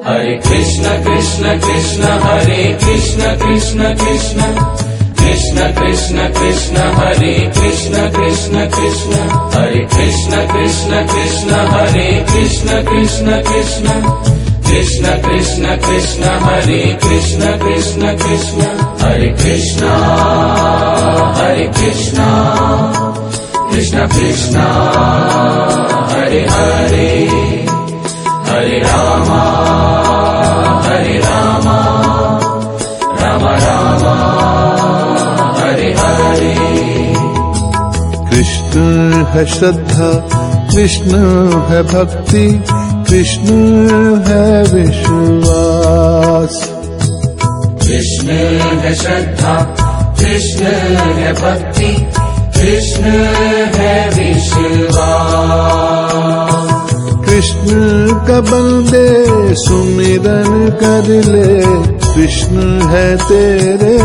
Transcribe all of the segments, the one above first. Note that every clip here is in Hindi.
Hare Krishna Krishna Krishna Hare Krishna Krishna Krishna Krishna Krishna Krishna Hare Krishna Krishna Krishna Hare Krishna Krishna Krishna Hare Krishna Krishna Krishna Krishna Krishna Krishna Hare Krishna Krishna Krishna Hare Krishna Krishna Krishna Hare Hare Hare Rama Rama Rama Hare Hare Krishna है श्रद्धा, कृष्ण है भक्ति, कृष्ण है विश्वास। कृष्ण है श्रद्धा, कृष्ण है भक्ति, कृष्ण है विश्वास। कृष्ण का बंदे सुमिरन कर ले, कृष्ण है तेरे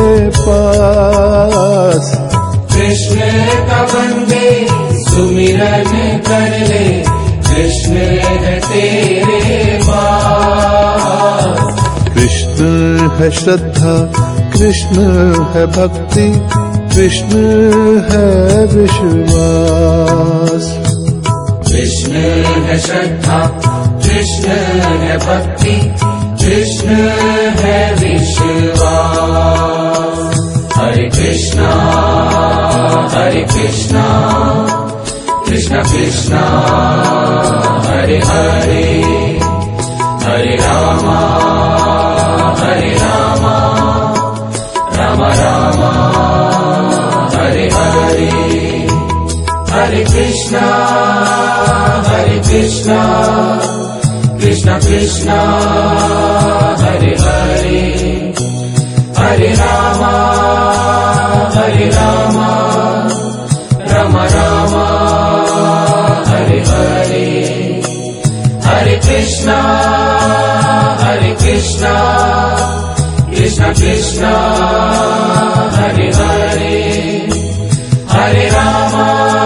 पास। कृष्ण का बंदे सुमिरन कर ले, कृष्ण है तेरे पास। कृष्ण है श्रद्धा, कृष्ण है भक्ति, कृष्ण है विश्वास। कृष्ण है श्रद्धा, कृष्ण है भक्ति, कृष्ण है विश्वास। हरे कृष्णा कृष्ण कृष्ण हरे हरे, हरे राम राम राम हरे हरे। हरे कृष्णा कृष्ण कृष्ण हरे हरे, हरे राम राम राम हरे हरे। हरे कृष्णा कृष्ण कृष्ण हरे हरे, हरे राम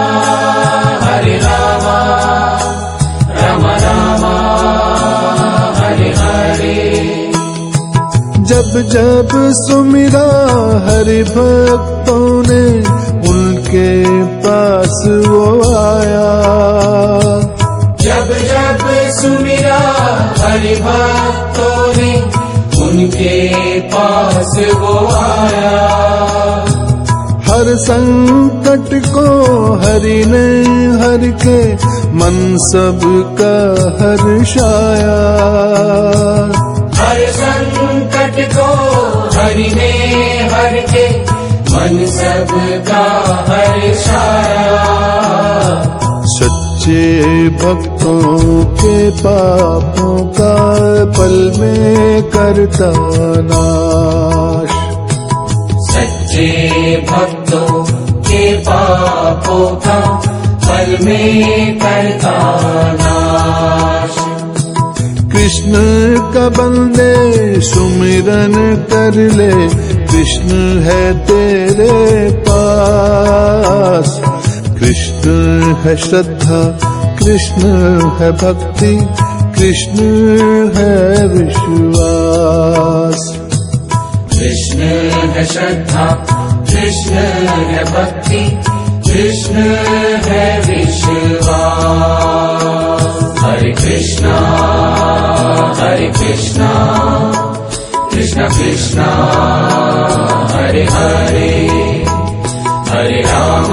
राम राम हरे हरे। जब जब सुमिरा हरि भक्तों ने, उनके पास वो आया। जब जब सुमिरा हरि भक्तों ने, उनके पास वो आया। हर संकट को हरि ने हर के, मन सबका हर्षाया। हर संकट को हरि ने हर के, मन सबका हर्षाया। सच्चे भक्तों के पापों का पल में करता नाश। सच्चे भक्तों के पापों का पल में करता नाश। कृष्ण का बंदे सुमिरन कर ले, कृष्ण है तेरे पास। कृष्ण है श्रद्धा, कृष्ण है भक्ति, कृष्ण है विश्वास। कृष्ण है श्रद्धा, कृष्ण है भक्ति, कृष्ण है विश्वास। हरे कृष्णा कृष्ण कृष्ण हरे हरे, हरे राम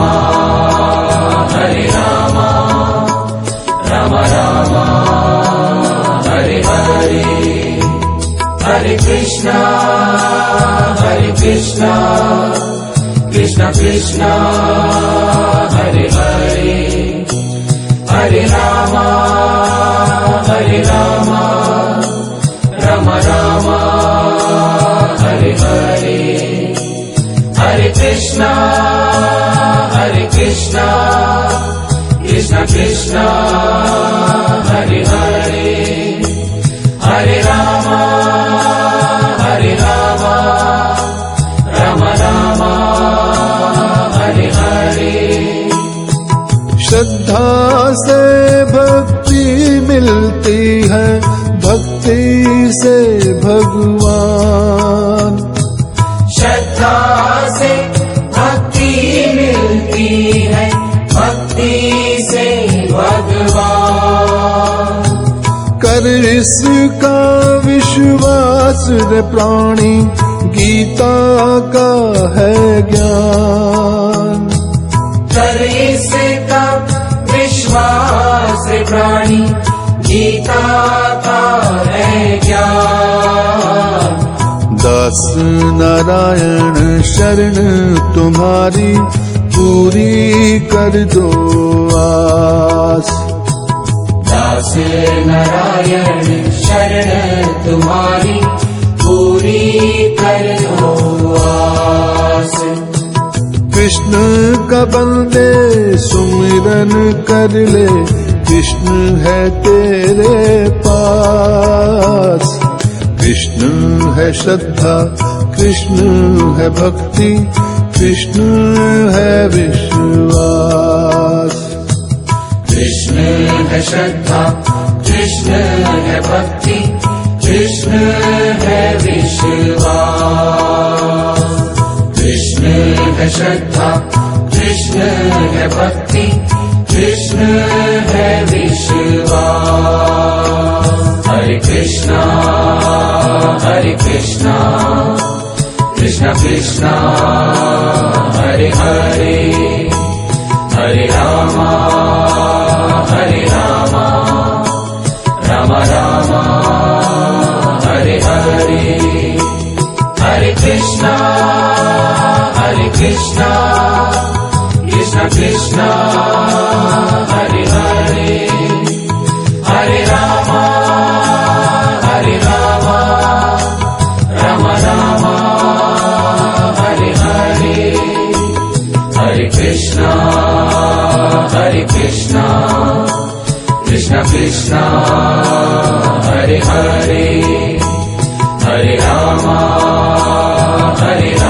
राम राम हरे हरे। हरे कृष्णा कृष्ण कृष्ण हरे हरे, हरे राम राम राम हरे हरे। हरे कृष्णा कृष्ण कृष्ण हरे हरे, हरे राम राम राम हरे हरे। श्रद्धा से भक्ति मिलती है, भक्ति से भगवान। श्रद्धा से भक्ति मिलती है, भक्ति से भगवान। कर इसका विश्वास रे प्राणी, गीता का है ज्ञान। कर इसका विश्वास रे प्राणी, गीता का है ज्ञान। दास नारायण शरण तुम्हारी, पूरी कर दो आस। दास नारायण शरण तुम्हारी, पूरी कर दो आस। कृष्ण का बंदे सुमिरन कर ले, कृष्ण है तेरे पास। कृष्ण है श्रद्धा, कृष्ण है भक्ति, कृष्ण है विश्वास। कृष्ण है श्रद्धा, कृष्ण है भक्ति, कृष्ण है विश्वास। कृष्ण है श्रद्धा, कृष्ण है भक्ति, कृष्ण है विश्वास। हरे कृष्णा कृष्णा कृष्णा हरे हरे, हरे रामा राम राम हरे हरे। हरे कृष्णा कृष्णा कृष्णा हरे हरे, हरे राम राम राम हरे हरे। हरे कृष्णा कृष्णा कृष्णा हरे हरे, हरे राम